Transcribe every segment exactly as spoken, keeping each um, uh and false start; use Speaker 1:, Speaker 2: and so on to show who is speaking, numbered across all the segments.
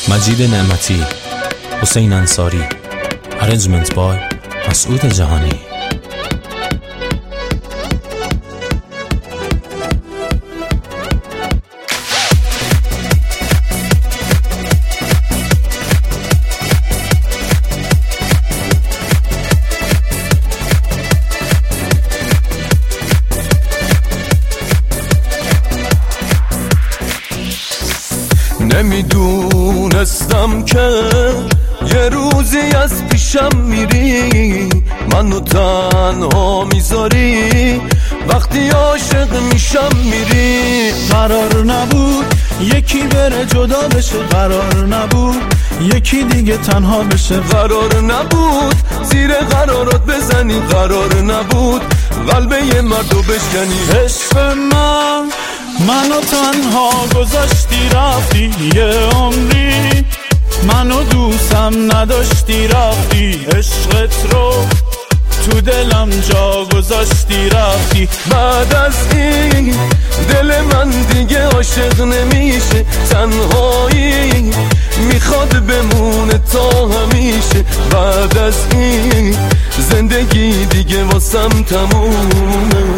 Speaker 1: مجید نعمتی، حسین انصاری، ارنجمنت بای مسعود جهانی.
Speaker 2: نمیدونستم که یه روزی از پیشم میری، منو تنها میذاری، وقتی عاشق میشم میری.
Speaker 3: قرار نبود یکی بره جدا بشه، قرار نبود یکی دیگه تنها بشه،
Speaker 2: قرار نبود زیر قرارات بزنی، قرار نبود قلب یه مردو بشکنی.
Speaker 3: عشق من منو تنها گذاشتی رفتی، یه عمری منو دوستم نداشتی رفتی، عشقت رو تو دلم جا گذاشتی رفتی.
Speaker 2: بعد از این دل من دیگه عاشق نمیشه، تنهایی میخواد بمونه تا همیشه. بعد از این زندگی دیگه واسم تمومه.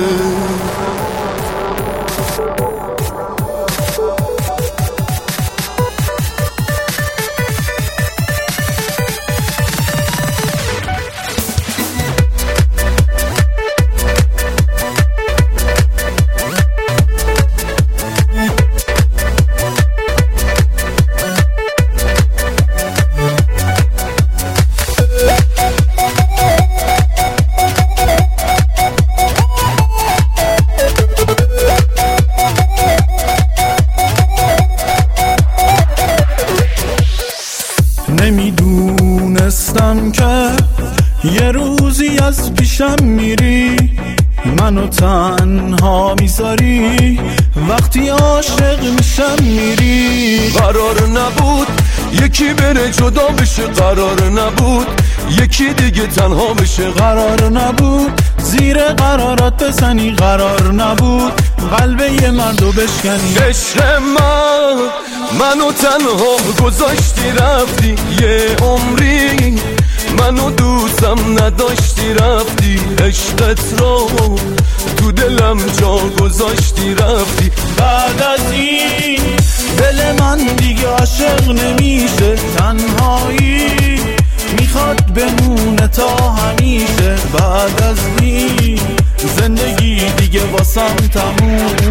Speaker 3: نمیدونستم که یه روزی از پیشم میری، منو تنها میذاری، وقتی عاشق میشم میری.
Speaker 2: قرار نبود یکی بره جدا بشه، قرار نبود یکی دیگه تنها بشه،
Speaker 3: قرار نبود زیر قرارات بزنی، قرار نبود قلب یه مردو بشکنی.
Speaker 2: عشق من منو تنها گذاشتی رفتی، یه عمری منو دوستم نداشتی رفتی، عشقت رو تو دلم جا گذاشتی رفتی.
Speaker 3: بعد از این دل من دیگه عاشق نمیشه، تنهایی میخواد بمونه تا همیشه. بعد از این زندگی دیگه واسم تموم.